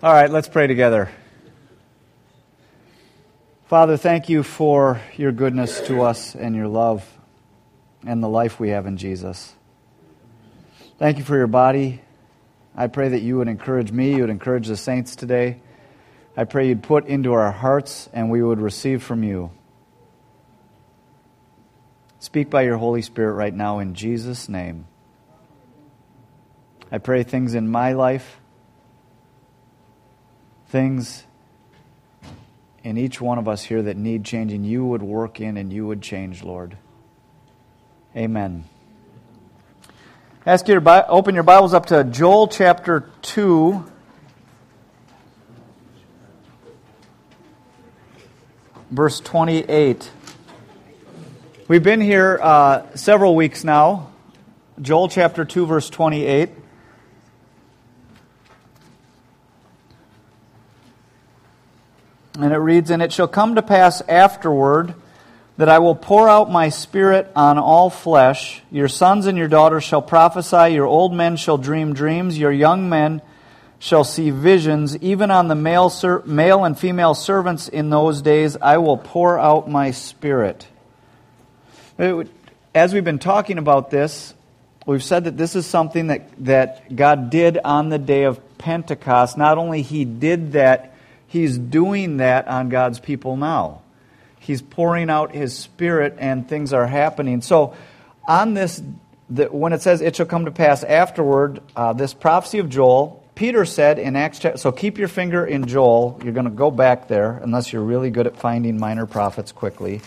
All right, let's pray together. Father, thank you for your goodness to us and your love and the life we have in Jesus. Thank you for your body. I pray that you would encourage me, you would encourage the saints today. I pray you'd put into our hearts and we would receive from you. Speak by your Holy Spirit right now in Jesus' name. I pray things in my life, things in each one of us here that need changing, you would work in and you would change, Lord. Amen. I ask you to open your Bibles up to Joel chapter 2. Verse 28. We've been here several weeks now. Joel chapter 2, verse 28. And it reads, "And it shall come to pass afterward that I will pour out my Spirit on all flesh. Your sons and your daughters shall prophesy, your old men shall dream dreams, your young men shall see visions. Even on the male and female servants in those days I will pour out my Spirit." As we've been talking about this, we've said that this is something that God did on the day of Pentecost. Not only He did that, He's doing that on God's people now. He's pouring out His Spirit and things are happening. So on this, when it says it shall come to pass afterward, this prophecy of Joel, Peter said in Acts chapter, so keep your finger in Joel. You're going to go back there unless you're really good at finding minor prophets quickly.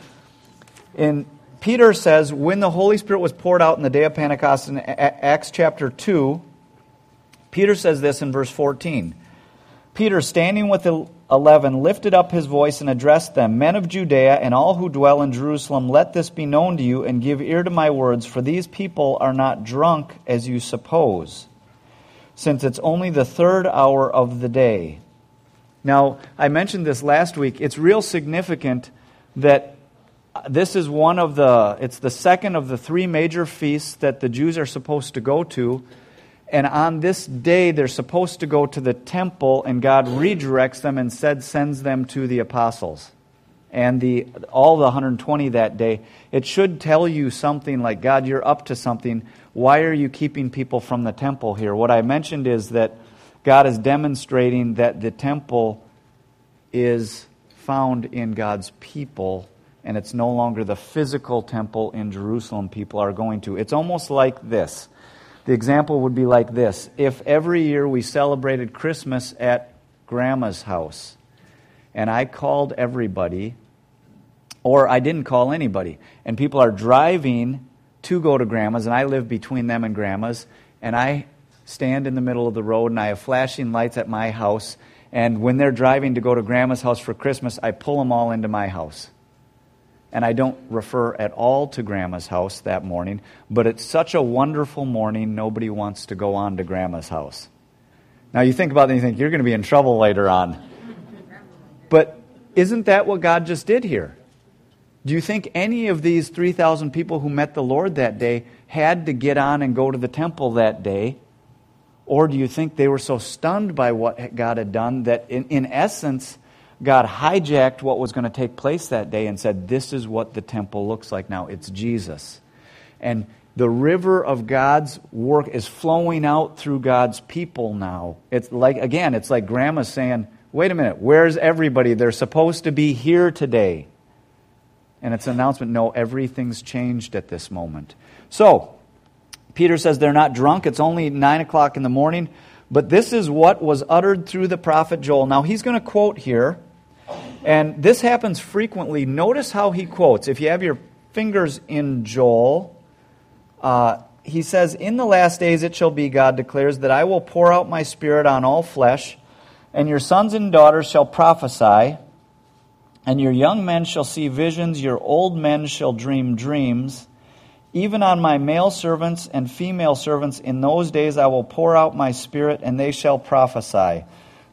And Peter says when the Holy Spirit was poured out in the day of Pentecost in Acts chapter 2, Peter says this in verse 14. Peter, standing with the 11, lifted up his voice and addressed them, "Men of Judea and all who dwell in Jerusalem, let this be known to you, and give ear to my words, for these people are not drunk as you suppose, since it's only the third hour of the day." Now, I mentioned this last week. It's real significant that this is it's the second of the three major feasts that the Jews are supposed to go to. And on this day, they're supposed to go to the temple, and God redirects them and sends them to the apostles. And all the 120 that day. It should tell you something like, God, you're up to something. Why are you keeping people from the temple here? What I mentioned is that God is demonstrating that the temple is found in God's people, and it's no longer the physical temple in Jerusalem people are going to. It's almost like this. The example would be like this. If every year we celebrated Christmas at Grandma's house, and I called everybody, or I didn't call anybody, and people are driving to go to Grandma's, and I live between them and Grandma's, and I stand in the middle of the road, and I have flashing lights at my house, and when they're driving to go to Grandma's house for Christmas, I pull them all into my house. And I don't refer at all to Grandma's house that morning, but it's such a wonderful morning, nobody wants to go on to Grandma's house. Now you think about it and you think, you're going to be in trouble later on. But isn't that what God just did here? Do you think any of these 3,000 people who met the Lord that day had to get on and go to the temple that day? Or do you think they were so stunned by what God had done that in essence, God hijacked what was going to take place that day and said, this is what the temple looks like now. It's Jesus. And the river of God's work is flowing out through God's people now. It's like Grandma saying, wait a minute, where's everybody? They're supposed to be here today. And it's an announcement, no, everything's changed at this moment. So, Peter says they're not drunk. It's only 9 o'clock in the morning. But this is what was uttered through the prophet Joel. Now, he's going to quote here. And this happens frequently. Notice how he quotes. If you have your fingers in Joel, he says, "In the last days it shall be, God declares, that I will pour out my Spirit on all flesh, and your sons and daughters shall prophesy, and your young men shall see visions, your old men shall dream dreams. Even on my male servants and female servants in those days I will pour out my Spirit, and they shall prophesy."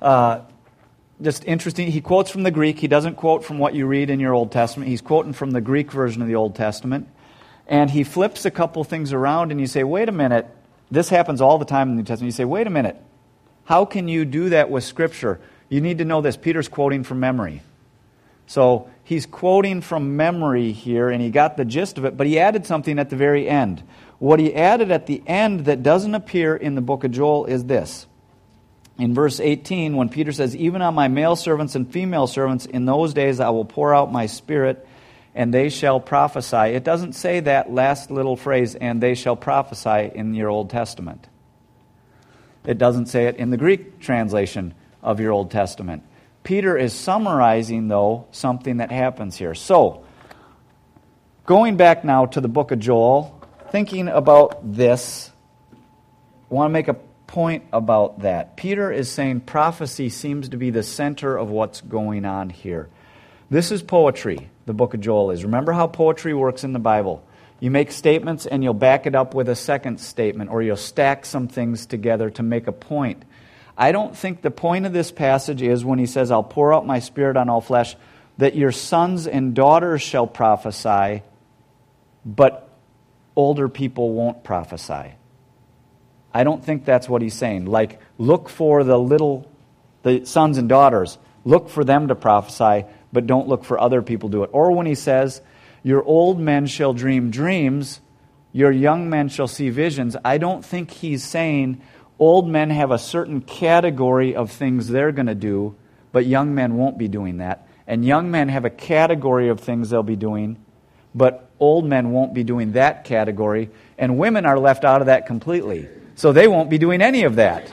Just interesting. He quotes from the Greek. He doesn't quote from what you read in your Old Testament. He's quoting from the Greek version of the Old Testament. And he flips a couple things around and you say, wait a minute. This happens all the time in the New Testament. You say, wait a minute. How can you do that with Scripture? You need to know this. Peter's quoting from memory. So he's quoting from memory here, and he got the gist of it, but he added something at the very end. What he added at the end that doesn't appear in the book of Joel is this. In verse 18, when Peter says, even on my male servants and female servants, in those days I will pour out my Spirit, and they shall prophesy. It doesn't say that last little phrase, and they shall prophesy, in your Old Testament. It doesn't say it in the Greek translation of your Old Testament. Peter is summarizing, though, something that happens here. So, going back now to the book of Joel, thinking about this, I want to make a point about that. Peter is saying prophecy seems to be the center of what's going on here. This is poetry, the book of Joel is. Remember how poetry works in the Bible. You make statements and you'll back it up with a second statement, or you'll stack some things together to make a point. I don't think the point of this passage is when he says, I'll pour out my Spirit on all flesh, that your sons and daughters shall prophesy, but older people won't prophesy. I don't think that's what he's saying. Like, look for the sons and daughters. Look for them to prophesy, but don't look for other people to do it. Or when he says, your old men shall dream dreams, your young men shall see visions. I don't think he's saying old men have a certain category of things they're going to do, but young men won't be doing that. And young men have a category of things they'll be doing, but old men won't be doing that category. And women are left out of that completely. So they won't be doing any of that.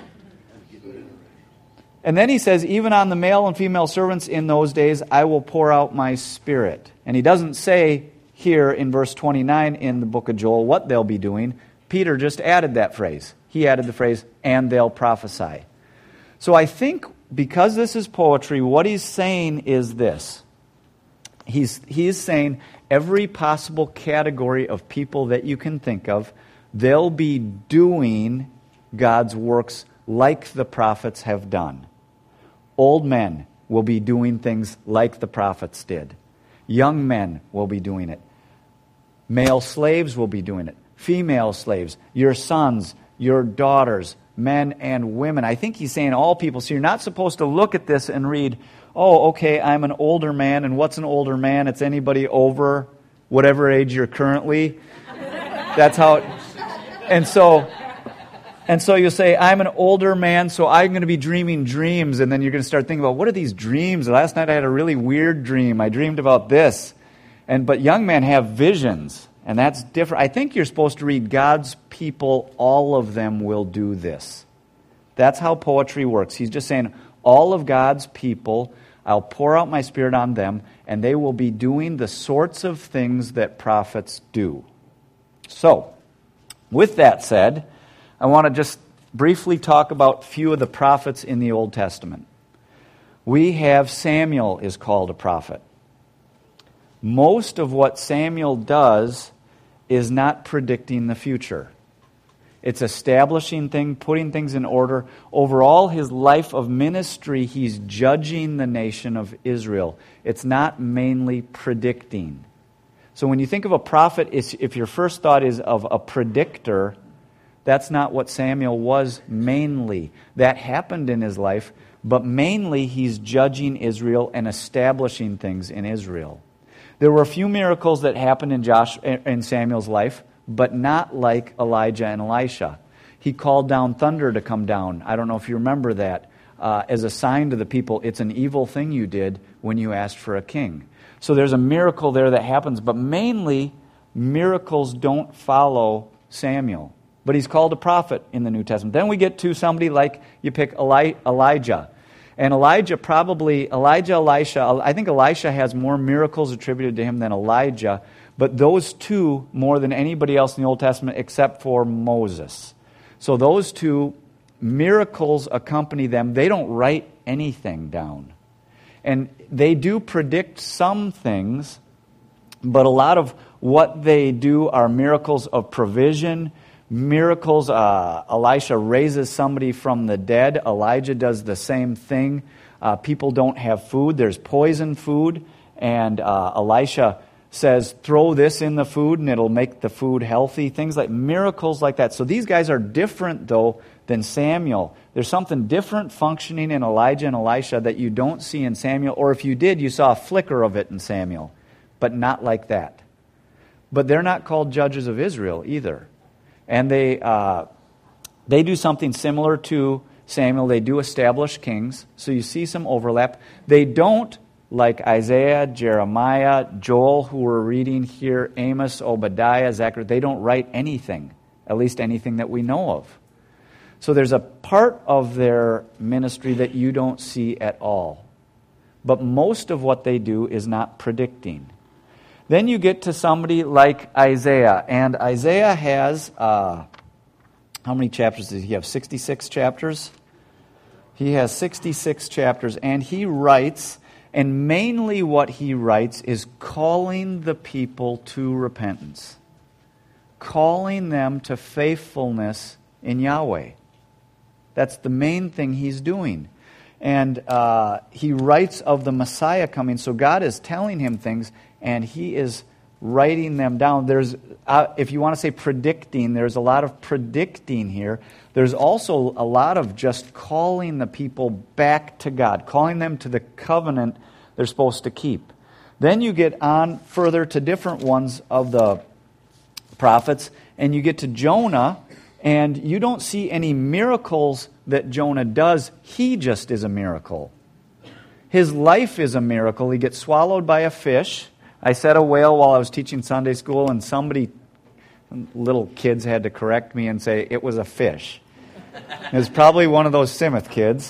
And then he says, even on the male and female servants in those days, I will pour out my Spirit. And he doesn't say here in verse 29 in the book of Joel what they'll be doing. Peter just added that phrase. He added the phrase, and they'll prophesy. So I think because this is poetry, what he's saying is this. He's saying every possible category of people that you can think of, they'll be doing God's works like the prophets have done. Old men will be doing things like the prophets did. Young men will be doing it. Male slaves will be doing it. Female slaves, your sons, your daughters, men and women. I think he's saying all people. So you're not supposed to look at this and read, oh, okay, I'm an older man, and what's an older man? It's anybody over whatever age you're currently. That's how it... And so you'll say, I'm an older man, so I'm going to be dreaming dreams. And then you're going to start thinking about, what are these dreams? Last night I had a really weird dream. I dreamed about this. But young men have visions, and that's different. I think you're supposed to read God's people, all of them will do this. That's how poetry works. He's just saying, all of God's people, I'll pour out my Spirit on them, and they will be doing the sorts of things that prophets do. So, with that said, I want to just briefly talk about a few of the prophets in the Old Testament. We have Samuel is called a prophet. Most of what Samuel does is not predicting the future. It's establishing things, putting things in order. Over all his life of ministry, he's judging the nation of Israel. It's not mainly predicting. So when you think of a prophet, if your first thought is of a predictor, that's not what Samuel was mainly. That happened in his life, but mainly he's judging Israel and establishing things in Israel. There were a few miracles that happened in Samuel's life, but not like Elijah and Elisha. He called down thunder to come down. I don't know if you remember that. As a sign to the people, it's an evil thing you did when you asked for a king. So there's a miracle there that happens, but mainly miracles don't follow Samuel. But he's called a prophet in the New Testament. Then we get to somebody like you pick Elijah. And Elisha, I think Elisha has more miracles attributed to him than Elijah, but those two more than anybody else in the Old Testament except for Moses. So those two miracles accompany them. They don't write anything down. And they do predict some things, but a lot of what they do are miracles of provision, miracles. Elisha raises somebody from the dead. Elijah does the same thing. People don't have food. There's poison food. And Elisha says, throw this in the food and it'll make the food healthy. Things like miracles like that. So these guys are different, though, than Samuel. There's something different functioning in Elijah and Elisha that you don't see in Samuel, or if you did, you saw a flicker of it in Samuel, but not like that. But they're not called judges of Israel either. And they do something similar to Samuel. They do establish kings, so you see some overlap. They don't, like Isaiah, Jeremiah, Joel, who we're reading here, Amos, Obadiah, Zechariah, they don't write anything, at least anything that we know of. So there's a part of their ministry that you don't see at all. But most of what they do is not predicting. Then you get to somebody like Isaiah, and Isaiah has, how many chapters does he have? 66 chapters? He has 66 chapters, and he writes, and mainly what he writes is calling the people to repentance, calling them to faithfulness in Yahweh. That's the main thing he's doing. And he writes of the Messiah coming, so God is telling him things, and he is writing them down. There's, if you want to say predicting, there's a lot of predicting here. There's also a lot of just calling the people back to God, calling them to the covenant they're supposed to keep. Then you get on further to different ones of the prophets, and you get to Jonah, and you don't see any miracles that Jonah does. He just is a miracle. His life is a miracle. He gets swallowed by a fish. I said a whale while I was teaching Sunday school, and little kids had to correct me and say it was a fish. It was probably one of those Simoth kids.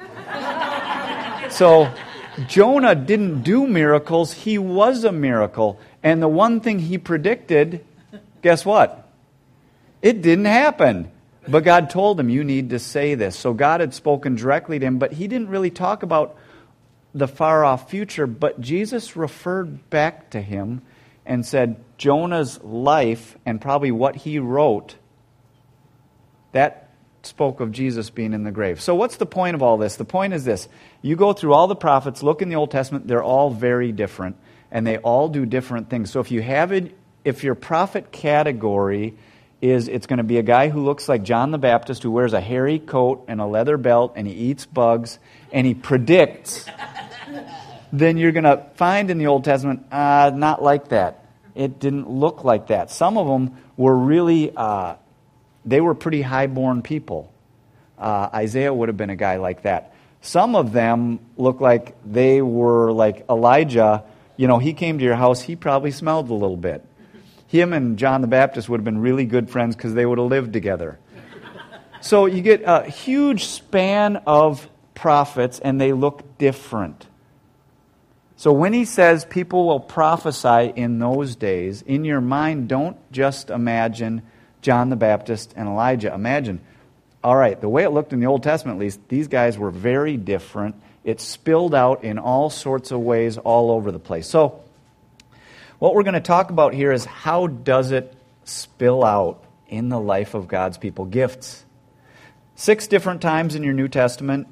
So Jonah didn't do miracles. He was a miracle. And the one thing he predicted, guess what? It didn't happen. But God told him, you need to say this. So God had spoken directly to him, but he didn't really talk about the far-off future. But Jesus referred back to him and said, Jonah's life and probably what he wrote, that spoke of Jesus being in the grave. So what's the point of all this? The point is this. You go through all the prophets, look in the Old Testament, they're all very different, and they all do different things. So if your prophet category is it's going to be a guy who looks like John the Baptist, who wears a hairy coat and a leather belt, and he eats bugs, and he predicts, then you're going to find in the Old Testament, not like that. It didn't look like that. Some of them were really, they were pretty high-born people. Isaiah would have been a guy like that. Some of them look like they were like Elijah. You know, he came to your house, he probably smelled a little bit. Him and John the Baptist would have been really good friends because they would have lived together. So you get a huge span of prophets, and they look different. So when he says people will prophesy in those days, in your mind, don't just imagine John the Baptist and Elijah. Imagine, all right, the way it looked in the Old Testament, at least, these guys were very different. It spilled out in all sorts of ways all over the place. So what we're going to talk about here is how does it spill out in the life of God's people? Gifts. 6 different times in your New Testament,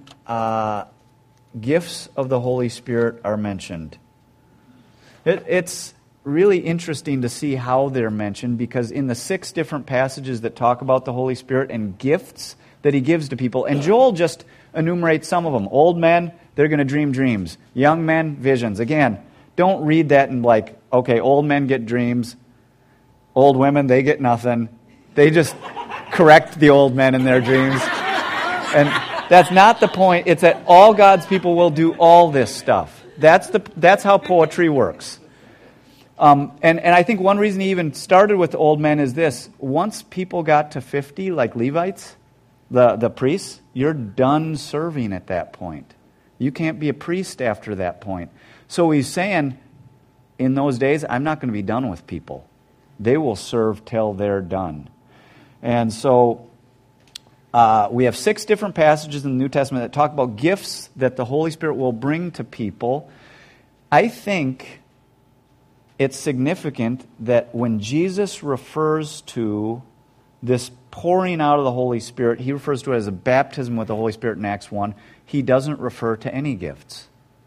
gifts of the Holy Spirit are mentioned. It's really interesting to see how they're mentioned, because in the 6 different passages that talk about the Holy Spirit and gifts that he gives to people, and Joel just enumerates some of them. Old men, they're going to dream dreams. Young men, visions. Again, don't read that and like, okay, old men get dreams. Old women, they get nothing. They just correct the old men in their dreams. And that's not the point. It's that all God's people will do all this stuff. That's how poetry works. And I think one reason he even started with the old men is this. Once people got to 50, like Levites, the priests, you're done serving at that point. You can't be a priest after that point. So he's saying, in those days, I'm not going to be done with people. They will serve till they're done. And so we have 6 different passages in the New Testament that talk about gifts that the Holy Spirit will bring to people. I think it's significant that when Jesus refers to this pouring out of the Holy Spirit, he refers to it as a baptism with the Holy Spirit in Acts 1. He doesn't refer to any gifts.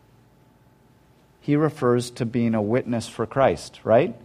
He refers to being a witness for Christ, right?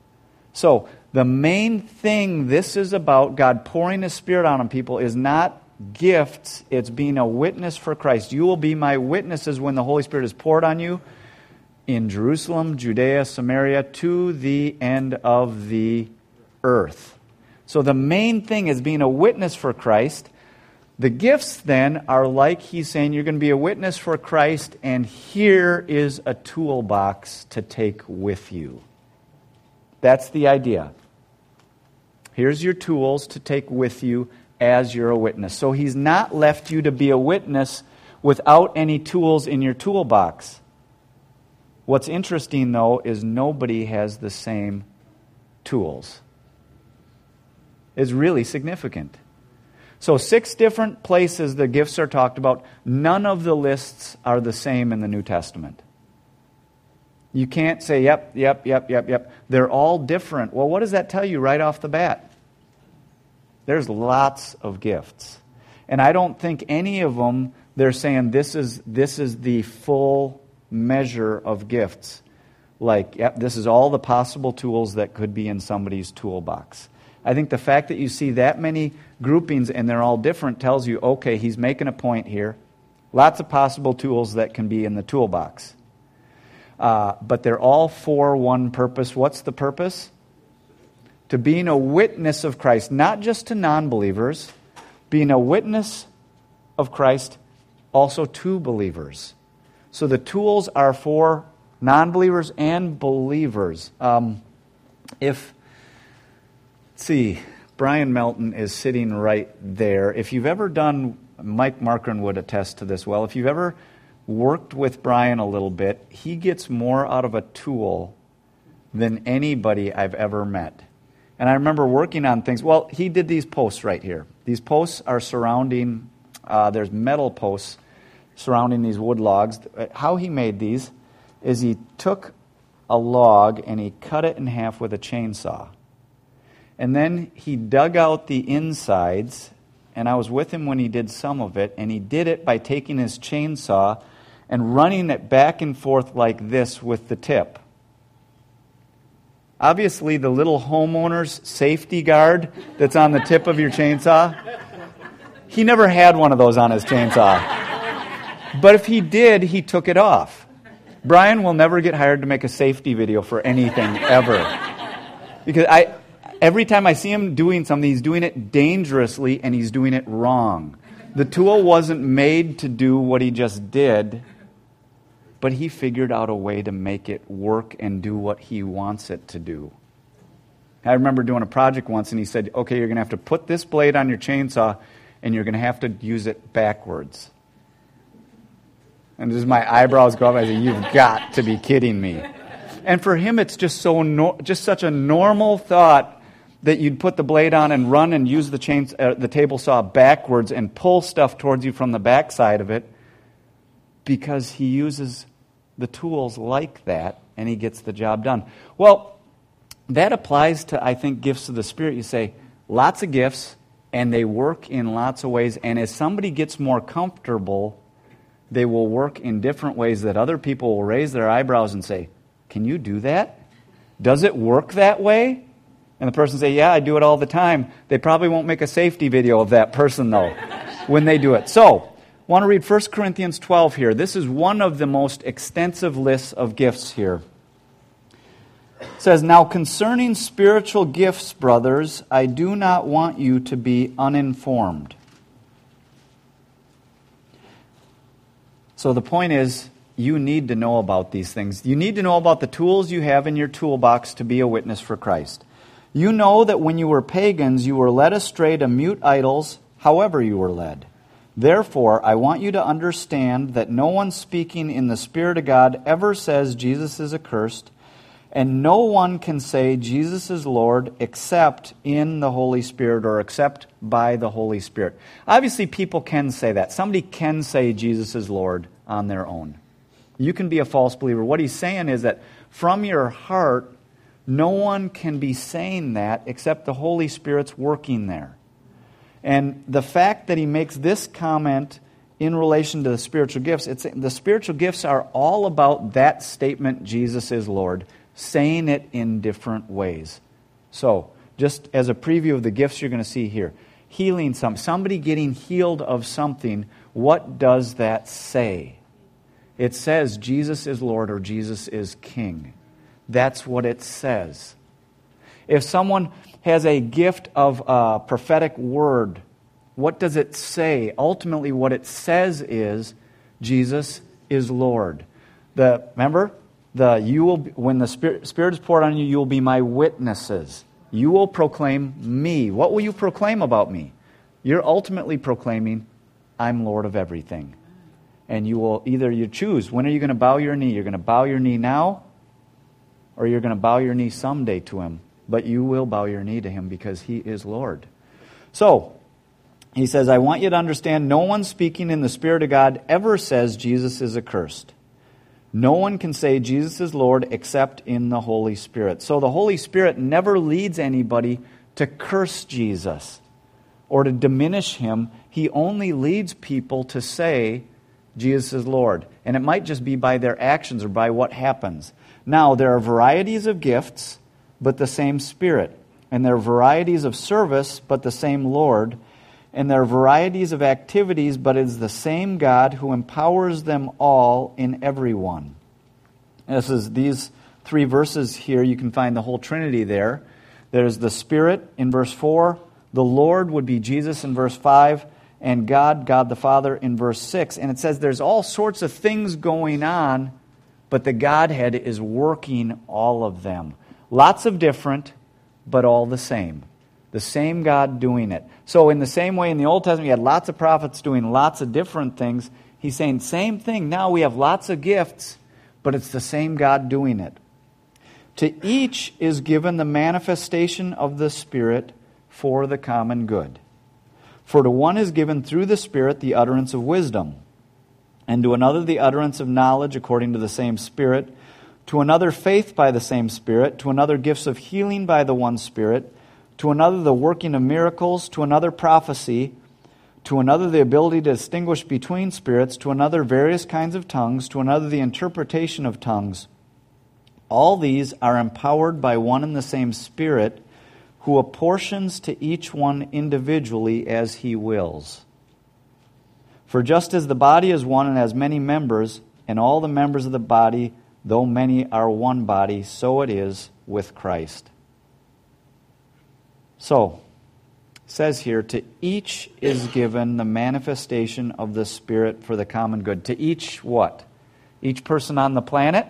So the main thing this is about, God pouring His Spirit on people, is not gifts, it's being a witness for Christ. You will be my witnesses when the Holy Spirit is poured on you in Jerusalem, Judea, Samaria, to the end of the earth. So the main thing is being a witness for Christ. The gifts then are like he's saying, you're going to be a witness for Christ, and here is a toolbox to take with you. That's the idea. Here's your tools to take with you as you're a witness. So he's not left you to be a witness without any tools in your toolbox. What's interesting, though, is nobody has the same tools. It's really significant. So 6 different places the gifts are talked about. None of the lists are the same in the New Testament. You can't say, yep. They're all different. Well, what does that tell you right off the bat? There's lots of gifts. And I don't think any of them, they're saying this is the full measure of gifts. Like, yep, this is all the possible tools that could be in somebody's toolbox. I think the fact that you see that many groupings and they're all different tells you, okay, he's making a point here. Lots of possible tools that can be in the toolbox. But they're all for one purpose. What's the purpose? To being a witness of Christ, not just to non-believers, being a witness of Christ also to believers. So the tools are for non-believers and believers. Brian Melton is sitting right there. If you've ever done, Mike Markern would attest to this well, if you've ever worked with Brian a little bit, he gets more out of a tool than anybody I've ever met. And I remember working on things. Well, he did these posts right here. These posts are surrounding, there's metal posts surrounding these wood logs. How he made these is he took a log and he cut it in half with a chainsaw. And then he dug out the insides, and I was with him when he did some of it, and he did it by taking his chainsaw and running it back and forth like this with the tip. Obviously, the little homeowner's safety guard that's on the tip of your chainsaw, he never had one of those on his chainsaw. But if he did, he took it off. Brian will never get hired to make a safety video for anything, ever. Because every time I see him doing something, he's doing it dangerously and he's doing it wrong. The tool wasn't made to do what he just did, but he figured out a way to make it work and do what he wants it to do. I remember doing a project once and he said, okay, you're going to have to put this blade on your chainsaw and you're going to have to use it backwards. And just my eyebrows go up. I said, you've got to be kidding me. And for him, it's just just such a normal thought that you'd put the blade on and run and use the table saw backwards and pull stuff towards you from the backside of it, because he uses the tools like that and he gets the job done. Well, that applies to, I think, gifts of the Spirit. You say, lots of gifts, and they work in lots of ways. And as somebody gets more comfortable, they will work in different ways that other people will raise their eyebrows and say, can you do that? Does it work that way? And the person say, yeah, I do it all the time. They probably won't make a safety video of that person, though, when they do it. So, I want to read 1 Corinthians 12 here. This is one of the most extensive lists of gifts here. It says, now concerning spiritual gifts, brothers, I do not want you to be uninformed. So the point is, you need to know about these things. You need to know about the tools you have in your toolbox to be a witness for Christ. You know that when you were pagans, you were led astray to mute idols, however you were led. Therefore, I want you to understand that no one speaking in the Spirit of God ever says Jesus is accursed, and no one can say Jesus is Lord except in the Holy Spirit or except by the Holy Spirit. Obviously, people can say that. Somebody can say Jesus is Lord on their own. You can be a false believer. What he's saying is that from your heart, no one can be saying that except the Holy Spirit's working there. And the fact that he makes this comment in relation to the spiritual gifts, the spiritual gifts are all about that statement, Jesus is Lord, saying it in different ways. So, just as a preview of the gifts you're going to see here, healing somebody getting healed of something, what does that say? It says Jesus is Lord or Jesus is King. That's what it says. If someone has a gift of a prophetic word, what does it say? Ultimately, what it says is Jesus is Lord. Remember, when the Spirit is poured on you, you will be my witnesses. You will proclaim me. What will you proclaim about me? You're ultimately proclaiming, I'm Lord of everything. And you choose, when are you going to bow your knee? You're going to bow your knee now, or you're going to bow your knee someday to Him. But you will bow your knee to Him because He is Lord. So, he says, I want you to understand, no one speaking in the Spirit of God ever says Jesus is accursed. No one can say Jesus is Lord except in the Holy Spirit. So the Holy Spirit never leads anybody to curse Jesus or to diminish Him. He only leads people to say Jesus is Lord. And it might just be by their actions or by what happens. Now, there are varieties of gifts, but the same Spirit. And there are varieties of service, but the same Lord. And there are varieties of activities, but it is the same God who empowers them all in everyone. These 3 verses here, you can find the whole Trinity there. There's the Spirit in verse 4, the Lord would be Jesus in verse 5, and God the Father in verse 6. And it says there's all sorts of things going on, but the Godhead is working all of them. Lots of different, but all the same. The same God doing it. So in the same way in the Old Testament, you had lots of prophets doing lots of different things. He's saying, same thing. Now we have lots of gifts, but it's the same God doing it. To each is given the manifestation of the Spirit for the common good. For to one is given through the Spirit the utterance of wisdom, and to another the utterance of knowledge according to the same Spirit, to another faith by the same Spirit, to another gifts of healing by the one Spirit, to another the working of miracles, to another prophecy, to another the ability to distinguish between spirits, to another various kinds of tongues, to another the interpretation of tongues. All these are empowered by one and the same Spirit, who apportions to each one individually as He wills. For just as the body is one and has many members, and all the members of the body, though many, are one body, so it is with Christ. So, it says here, to each is given the manifestation of the Spirit for the common good. To each what? Each person on the planet?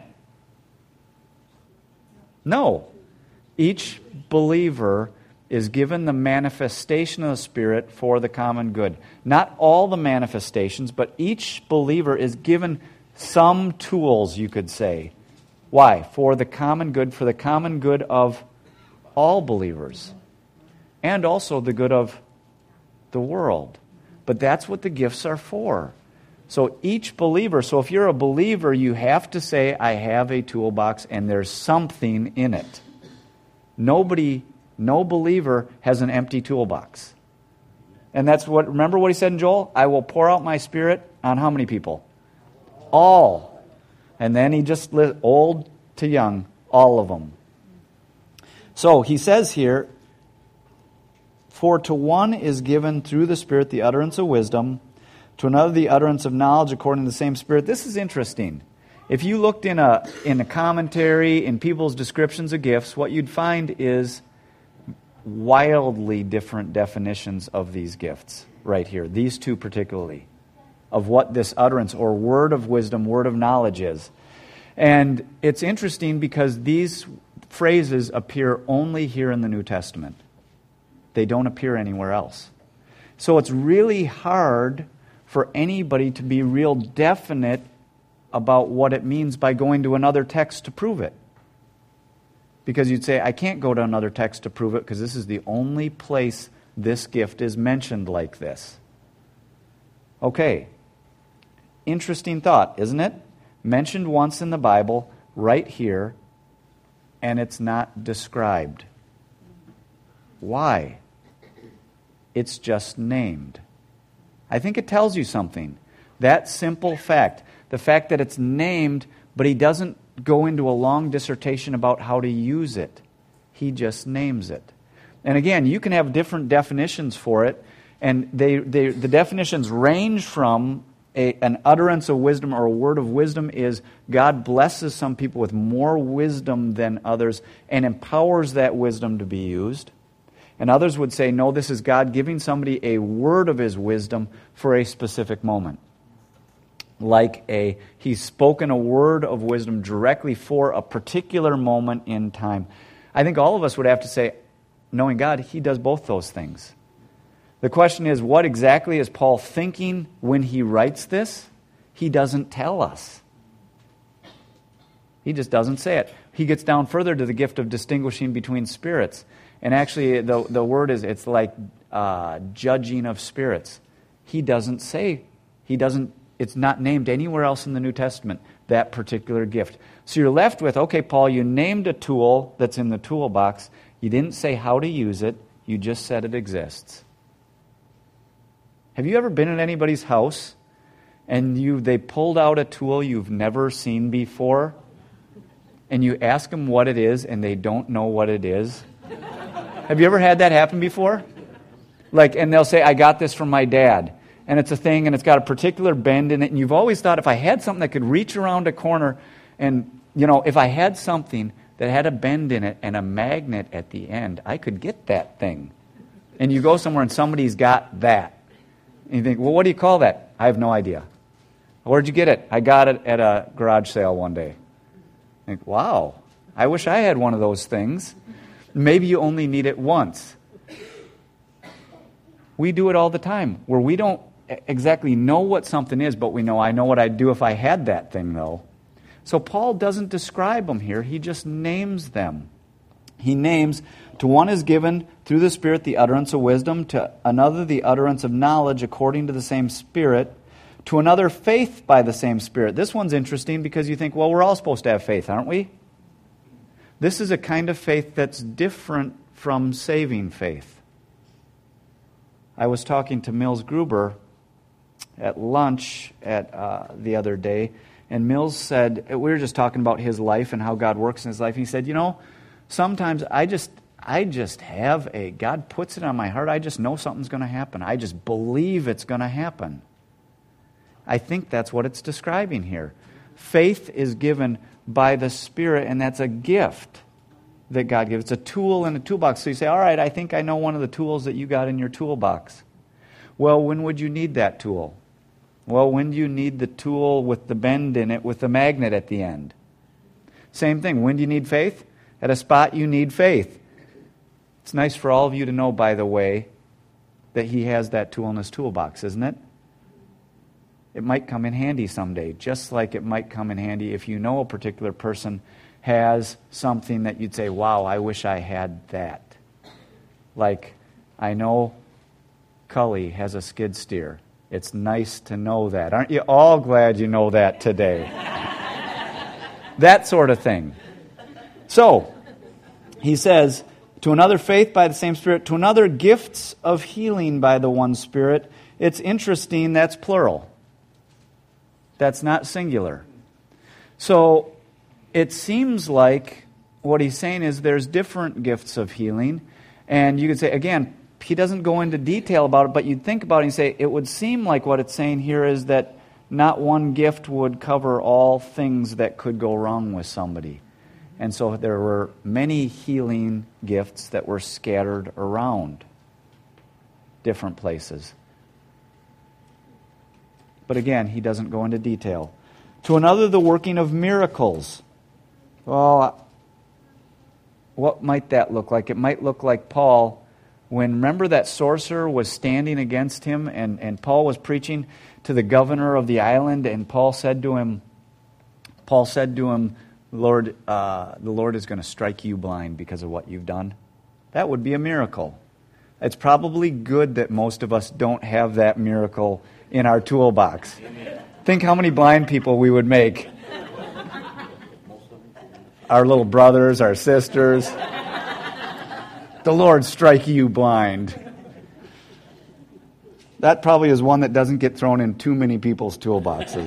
No. Each believer is given the manifestation of the Spirit for the common good. Not all the manifestations, but each believer is given some tools, you could say. Why? For the common good of all believers. And also the good of the world. But that's what the gifts are for. So each believer, so if you're a believer, you have to say, I have a toolbox and there's something in it. No believer has an empty toolbox. And remember what he said in Joel? I will pour out my Spirit on how many people? All. And then he just old to young, all of them. So he says here, for to one is given through the Spirit the utterance of wisdom, to another the utterance of knowledge according to the same Spirit. This is interesting. If you looked in a commentary, in people's descriptions of gifts, what you'd find is wildly different definitions of these gifts right here, these two particularly, of what this utterance or word of wisdom, word of knowledge is. And it's interesting because these phrases appear only here in the New Testament. They don't appear anywhere else. So it's really hard for anybody to be real definite about what it means by going to another text to prove it. Because you'd say, I can't go to another text to prove it because this is the only place this gift is mentioned like this. Okay. Interesting thought, isn't it? Mentioned once in the Bible, right here, and it's not described. Why? It's just named. I think it tells you something. That simple fact, the fact that it's named, but he doesn't go into a long dissertation about how to use it. He just names it. And again, you can have different definitions for it. And the definitions range from an utterance of wisdom or a word of wisdom is God blesses some people with more wisdom than others and empowers that wisdom to be used. And others would say, no, this is God giving somebody a word of His wisdom for a specific moment. Like He's spoken a word of wisdom directly for a particular moment in time. I think all of us would have to say, knowing God, He does both those things. The question is, what exactly is Paul thinking when he writes this? He doesn't tell us. He just doesn't say it. He gets down further to the gift of distinguishing between spirits. And actually, the word is, it's like judging of spirits. He doesn't say, it's not named anywhere else in the New Testament, that particular gift. So you're left with, okay, Paul, you named a tool that's in the toolbox. You didn't say how to use it. You just said it exists. Have you ever been at anybody's house and they pulled out a tool you've never seen before and you ask them what it is and they don't know what it is? Have you ever had that happen before? And they'll say, I got this from my dad. And it's a thing and it's got a particular bend in it. And you've always thought, if I had something that could reach around a corner and, if I had something that had a bend in it and a magnet at the end, I could get that thing. And you go somewhere and somebody's got that. And you think, well, what do you call that? I have no idea. Where'd you get it? I got it at a garage sale one day. I think, wow, I wish I had one of those things. Maybe you only need it once. We do it all the time, where we don't exactly know what something is, but we know, I know what I'd do if I had that thing, though. So Paul doesn't describe them here. He just names them. He names, to one is given through the Spirit the utterance of wisdom, to another the utterance of knowledge according to the same Spirit, to another faith by the same Spirit. This one's interesting because you think, well, we're all supposed to have faith, aren't we? This is a kind of faith that's different from saving faith. I was talking to Mills Gruber at lunch the other day, and Mills said, we were just talking about his life and how God works in his life. He said, sometimes I just have God puts it on my heart. I just know something's going to happen. I just believe it's going to happen. I think that's what it's describing here. Faith is given by the Spirit, and that's a gift that God gives. It's a tool in a toolbox. So you say, all right, I think I know one of the tools that you got in your toolbox. Well, when would you need that tool? Well, when do you need the tool with the bend in it with the magnet at the end? Same thing. When do you need faith? At a spot you need faith. It's nice for all of you to know, by the way, that He has that tool in His toolbox, isn't it? It might come in handy someday, just like it might come in handy if you know a particular person has something that you'd say, wow, I wish I had that. Like, I know Cully has a skid steer. It's nice to know that. Aren't you all glad you know that today? That sort of thing. So, he says, to another faith by the same Spirit, to another gifts of healing by the one Spirit. It's interesting, that's plural. That's not singular. So, it seems like what he's saying is there's different gifts of healing. And you could say, again, he doesn't go into detail about it, but you'd think about it and say, it would seem like what it's saying here is that not one gift would cover all things that could go wrong with somebody. And so there were many healing gifts that were scattered around different places. But again, he doesn't go into detail. To another, the working of miracles. Well, what might that look like? It might look like Paul, when, remember, that sorcerer was standing against him, and Paul was preaching to the governor of the island, and Paul said to him, Lord, the Lord is going to strike you blind because of what you've done. That would be a miracle. It's probably good that most of us don't have that miracle in our toolbox. Amen. Think how many blind people we would make. Our little brothers, our sisters. The Lord strike you blind. That probably is one that doesn't get thrown in too many people's toolboxes.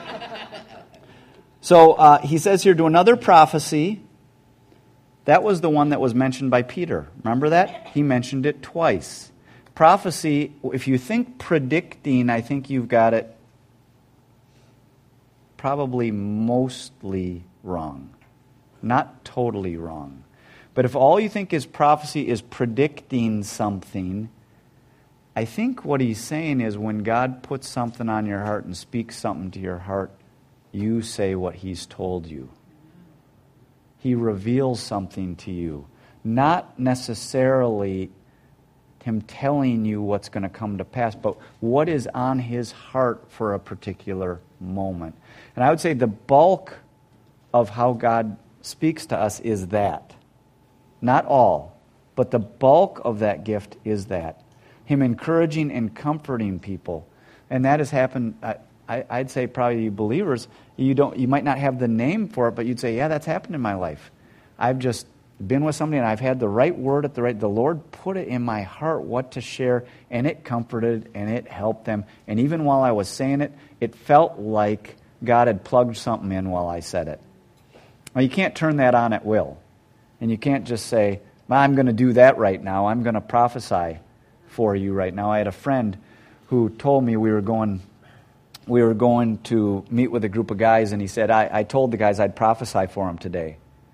So he says here, to another prophecy. That was the one that was mentioned by Peter. Remember that? He mentioned it twice. Prophecy, if you think predicting, I think you've got it probably mostly wrong. Not totally wrong. But if all you think is prophecy is predicting something, I think what he's saying is when God puts something on your heart and speaks something to your heart, you say what he's told you. He reveals something to you. Not necessarily him telling you what's going to come to pass, but what is on his heart for a particular moment. And I would say the bulk of how God speaks to us is that. Not all, but the bulk of that gift is that. Him encouraging and comforting people. And that has happened, I'd say probably you believers, you might not have the name for it, but you'd say, yeah, that's happened in my life. I've just been with somebody and I've had the right word at the Lord put it in my heart what to share, and it comforted and it helped them. And even while I was saying it, it felt like God had plugged something in while I said it. Well, you can't turn that on at will. And you can't just say, I'm going to do that right now. I'm going to prophesy for you right now. I had a friend who told me we were going to meet with a group of guys, and he said, I told the guys I'd prophesy for them today.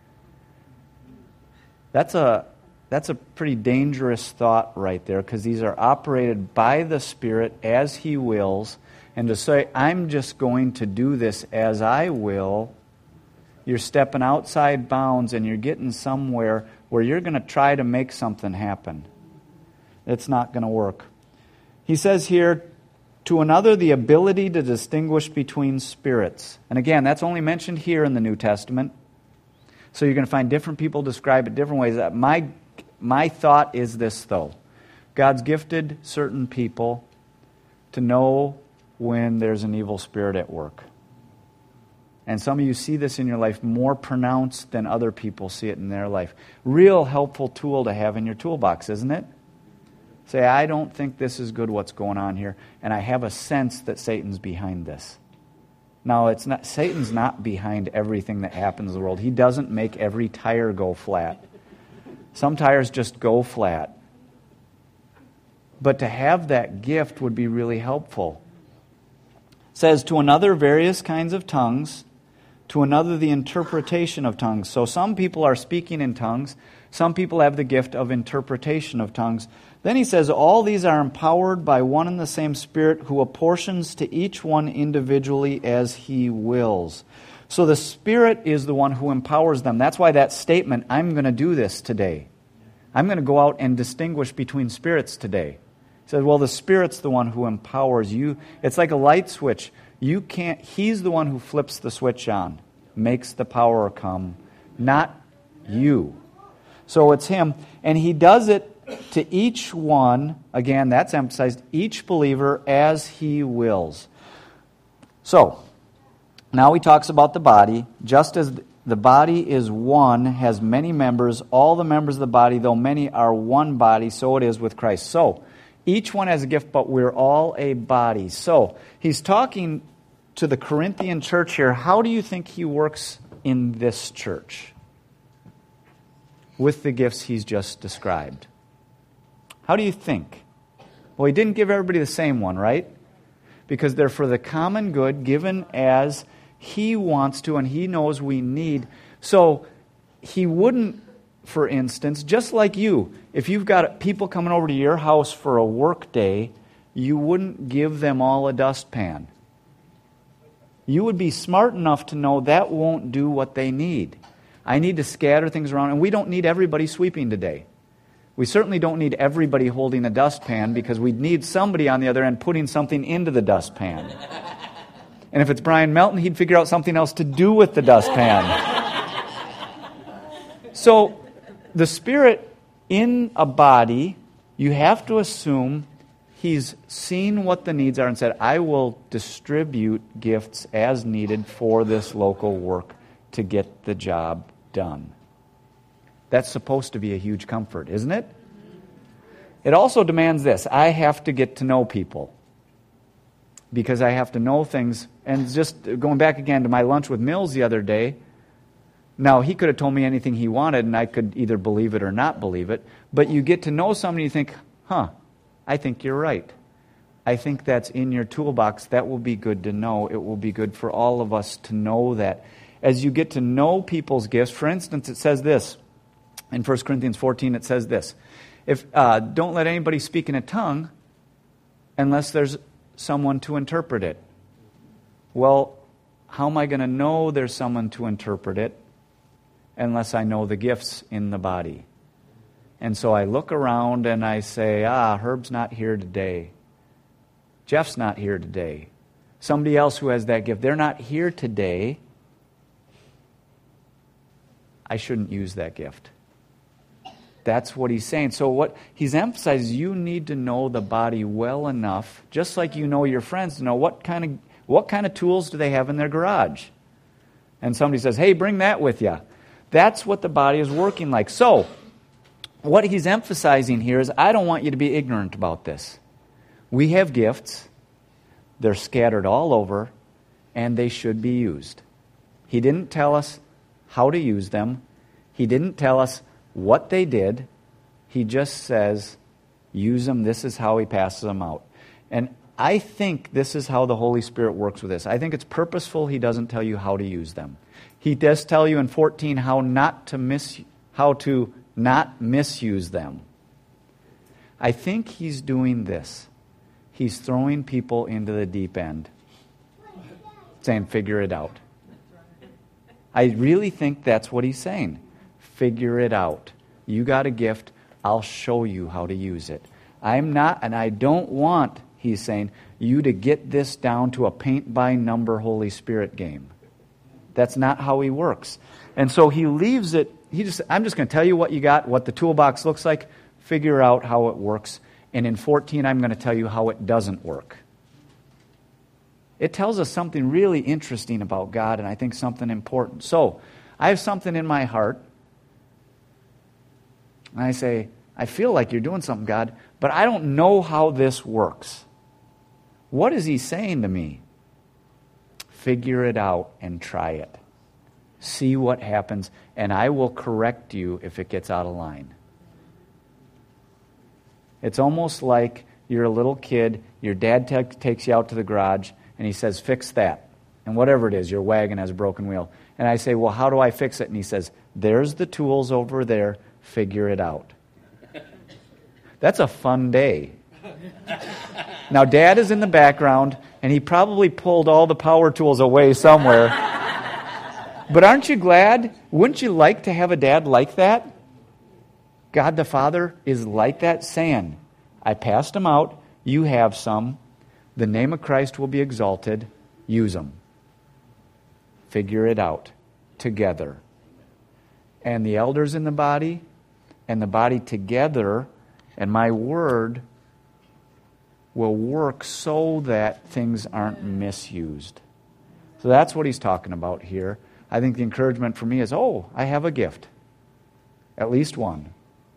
That's a pretty dangerous thought right there, because these are operated by the Spirit as He wills. And to say, I'm just going to do this as I will, you're stepping outside bounds and you're getting somewhere where you're going to try to make something happen. It's not going to work. He says here, to another, the ability to distinguish between spirits. And again, that's only mentioned here in the New Testament. So you're going to find different people describe it different ways. My thought is this, though. God's gifted certain people to know when there's an evil spirit at work. And some of you see this in your life more pronounced than other people see it in their life. Real helpful tool to have in your toolbox, isn't it? Say, I don't think this is good what's going on here, and I have a sense that Satan's behind this. Now, Satan's not behind everything that happens in the world. He doesn't make every tire go flat. Some tires just go flat. But to have that gift would be really helpful. It says, to another, various kinds of tongues, to another, the interpretation of tongues. So some people are speaking in tongues. Some people have the gift of interpretation of tongues. Then he says, all these are empowered by one and the same Spirit, who apportions to each one individually as He wills. So the Spirit is the one who empowers them. That's why that statement, I'm going to do this today. I'm going to go out and distinguish between spirits today. He says, well, the Spirit's the one who empowers you. It's like a light switch. He's the one who flips the switch on, makes the power come, not you. So it's Him. And He does it to each one, again, that's emphasized, each believer as He wills. So, now He talks about the body. Just as the body is one, has many members, all the members of the body, though many, are one body, so it is with Christ. So, each one has a gift, but we're all a body. So, he's talking to the Corinthian church here. How do you think he works in this church with the gifts he's just described? How do you think? Well, he didn't give everybody the same one, right? Because they're for the common good, given as he wants to and he knows we need. So he wouldn't, for instance, just like you, if you've got people coming over to your house for a work day, you wouldn't give them all a dustpan. You would be smart enough to know that won't do what they need. I need to scatter things around, and we don't need everybody sweeping today. We certainly don't need everybody holding a dustpan, because we'd need somebody on the other end putting something into the dustpan. And if it's Brian Melton, he'd figure out something else to do with the dustpan. So, the Spirit in a body, you have to assume He's seen what the needs are and said, I will distribute gifts as needed for this local work to get the job done. That's supposed to be a huge comfort, isn't it? It also demands this. I have to get to know people, because I have to know things. And just going back again to my lunch with Mills the other day, now he could have told me anything he wanted and I could either believe it or not believe it, but you get to know somebody and you think, I think you're right. I think that's in your toolbox. That will be good to know. It will be good for all of us to know that. As you get to know people's gifts, for instance, it says this. In 1 Corinthians 14, it says this. Don't let anybody speak in a tongue unless there's someone to interpret it. Well, how am I going to know there's someone to interpret it unless I know the gifts in the body? And so I look around and I say, Herb's not here today. Jeff's not here today. Somebody else who has that gift, they're not here today. I shouldn't use that gift. That's what he's saying. So what he's emphasizing, you need to know the body well enough, just like you know your friends, to know what kind of tools do they have in their garage. And somebody says, hey, bring that with you. That's what the body is working like. So what he's emphasizing here is, I don't want you to be ignorant about this. We have gifts. They're scattered all over, and they should be used. He didn't tell us how to use them. He didn't tell us what they did. He just says, use them. This is how he passes them out. And I think this is how the Holy Spirit works with this. I think it's purposeful he doesn't tell you how to use them. He does tell you in 14 how to not misuse them. I think he's doing this. He's throwing people into the deep end, saying, figure it out. I really think that's what he's saying. Figure it out. You got a gift. I'll show you how to use it. I'm not, and I don't want, he's saying, you to get this down to a paint-by-number Holy Spirit game. That's not how he works. And so he leaves it, I'm just going to tell you what you got, what the toolbox looks like, figure out how it works. And in 14, I'm going to tell you how it doesn't work. It tells us something really interesting about God, and I think something important. So, I have something in my heart, and I say, I feel like you're doing something, God, but I don't know how this works. What is he saying to me? Figure it out and try it. See what happens, and I will correct you if it gets out of line. It's almost like you're a little kid, your dad takes you out to the garage, and he says, fix that. And whatever it is, your wagon has a broken wheel. And I say, well, how do I fix it? And he says, there's the tools over there, figure it out. That's a fun day. Now, Dad is in the background, and he probably pulled all the power tools away somewhere. But aren't you glad? Wouldn't you like to have a dad like that? God the Father is like that, saying, I passed them out, you have some, the name of Christ will be exalted, use them. Figure it out together. And the elders in the body, and the body together, and my word will work so that things aren't misused. So that's what he's talking about here. I think the encouragement for me is, I have a gift. At least one.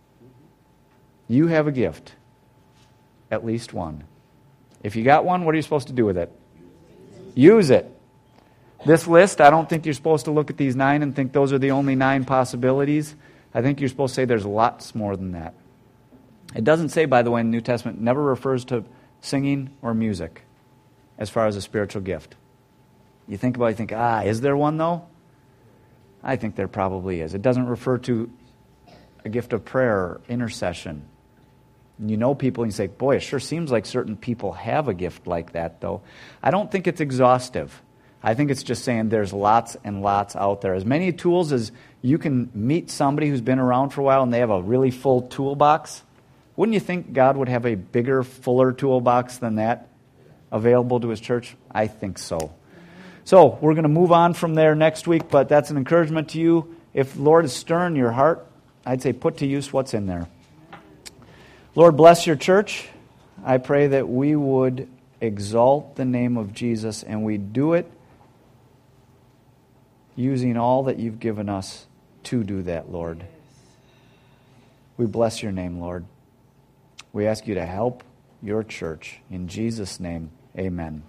You have a gift. At least one. If you got one, what are you supposed to do with it? Use it. This list, I don't think you're supposed to look at these 9 and think those are the only 9 possibilities. I think you're supposed to say there's lots more than that. It doesn't say, by the way, in the New Testament, never refers to singing or music as far as a spiritual gift. You think about it, you think, is there one though? I think there probably is. It doesn't refer to a gift of prayer or intercession. You know people and you say, boy, it sure seems like certain people have a gift like that though. I don't think it's exhaustive. I think it's just saying there's lots and lots out there. As many tools as you can meet somebody who's been around for a while and they have a really full toolbox. Wouldn't you think God would have a bigger, fuller toolbox than that available to his church? I think so. So we're going to move on from there next week, but that's an encouragement to you. If the Lord is stirring your heart, I'd say put to use what's in there. Lord, bless your church. I pray that we would exalt the name of Jesus, and we do it using all that you've given us to do that, Lord. We bless your name, Lord. We ask you to help your church. In Jesus' name, amen.